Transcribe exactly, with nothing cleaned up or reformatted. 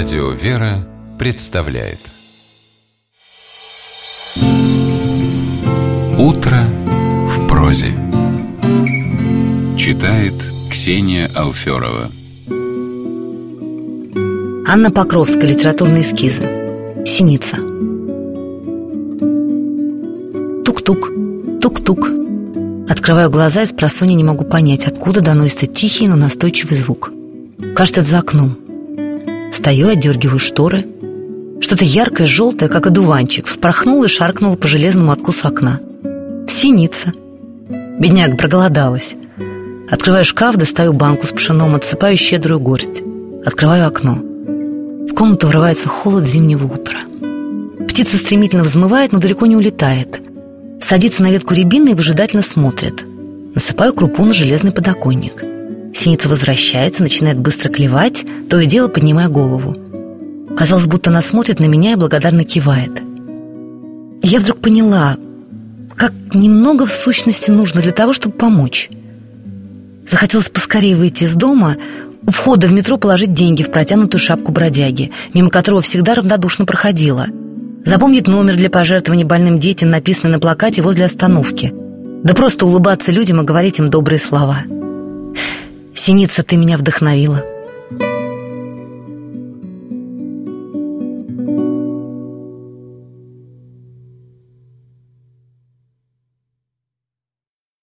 Радио «Вера» представляет «Утро в прозе». Читает Ксения Алферова. Анна Покровская. Литературные эскизы. Синица. Тук-тук, тук-тук. Открываю глаза и спросонья не могу понять, откуда доносится тихий, но настойчивый звук. Кажется, это за окном. Встаю, отдергиваю шторы. Что-то яркое, желтое, как одуванчик, вспорхнуло и шаркнуло по железному откосу окна. Синица. Бедняга проголодалась. Открываю шкаф, достаю банку с пшеном, отсыпаю щедрую горсть. Открываю окно. В комнату врывается холод зимнего утра. Птица стремительно взмывает, но далеко не улетает. Садится на ветку рябины и выжидательно смотрит. Насыпаю крупу на железный подоконник. Синица возвращается, начинает быстро клевать, то и дело поднимая голову. Казалось, будто она смотрит на меня и благодарно кивает. И я вдруг поняла, как немного в сущности нужно для того, чтобы помочь. Захотелось поскорее выйти из дома, у входа в метро положить деньги в протянутую шапку бродяги, мимо которого всегда равнодушно проходила. Запомнить номер для пожертвований больным детям, написанный на плакате возле остановки. Да просто улыбаться людям и говорить им добрые слова. Синица, ты меня вдохновила.